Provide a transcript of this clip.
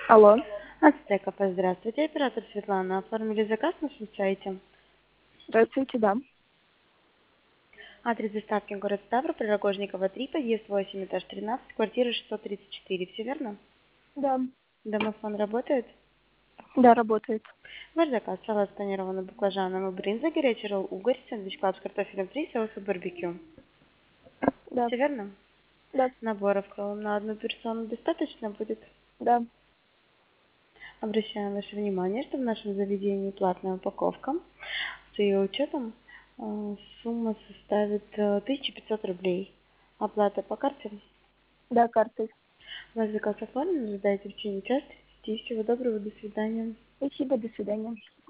Алло, Ацтека, здравствуйте. Оператор Светлана. Оформили заказ на нашем сайте. здравствуйте, да. Адрес доставки город Ставрополь, Рогожникова 3, подъезд 8, этаж 13, квартира 634. Все верно? Да, Домофон работает? да, работает. Ваш заказ: салат с панированным баклажаном и брынзой, горячий ролл угорь, сэндвич клаб с картофелем фри, соус и барбекю. Да, Все верно? да, Наборов на одну персону достаточно будет? да. Обращаем ваше внимание, что в нашем заведении платная упаковка. С ее учетом сумма составит 1500 рублей. Оплата по карте. Да, картой. Ваш заказ оформлен, ожидайте в течение часа 30. Всего доброго, до свидания. Спасибо, до свидания.